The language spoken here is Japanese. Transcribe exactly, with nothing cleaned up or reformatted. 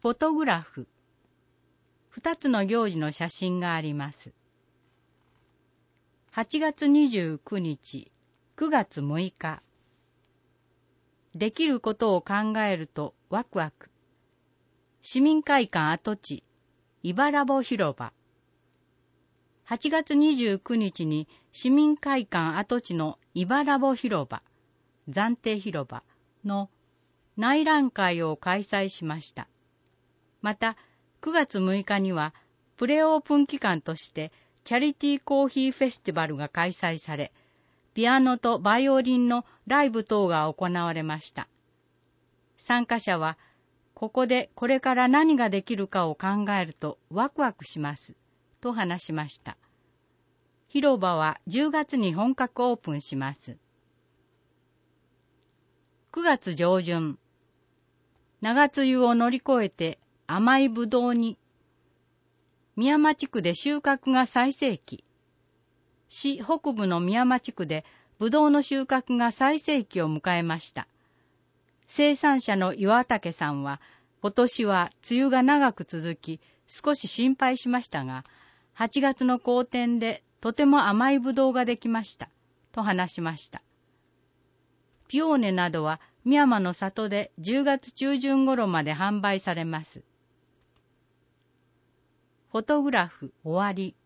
フォトグラフ。二つの行事の写真があります。はちがつにじゅうくにち、くがつむいか。できることを考えるとワクワク。市民会館跡地、茨ぼ広場。はちがつにじゅうくにちに市民会館跡地の茨ぼ広場、暫定広場の内覧会を開催しました。また、くがつむいかにはプレオープン期間としてチャリティーコーヒーフェスティバルが開催され、ピアノとバイオリンのライブ等が行われました。参加者は、ここでこれから何ができるかを考えるとワクワクします、と話しました。広場はじゅうがつに本格オープンします。くがつじょうじゅん、長梅雨を乗り越えて甘いぶどうに。美山地区で収穫が最盛期。市北部の美山地区でぶどうの収穫が最盛期を迎えました。生産者の岩竹さんは、今年は梅雨が長く続き、少し心配しましたが、はちがつの好天でとても甘いぶどうができました、と話しました。ピオーネなどは美山の里でじゅうがつちゅうじゅん頃まで販売されます。フォトグラフ終わり。